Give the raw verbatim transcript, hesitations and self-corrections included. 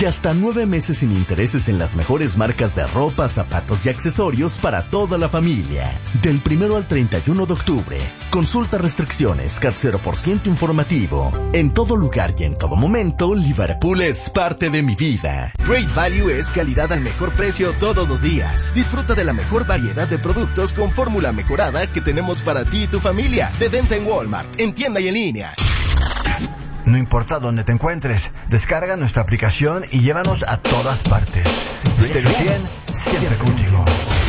de hasta nueve meses sin intereses en las mejores marcas de ropa, zapatos y accesorios para toda la familia. Del primero al treinta y uno de octubre. Consulta restricciones, C A T cero por ciento informativo. En todo lugar y en todo momento, Liverpool es parte de mi vida. Great Value es calidad al mejor precio todos los días. Disfruta de la mejor variedad de productos con fórmula mejorada que tenemos para ti y tu familia. De venta en Walmart, en tienda y en línea. No importa dónde te encuentres, descarga nuestra aplicación y llévanos a todas partes. Stereo cien, siempre contigo.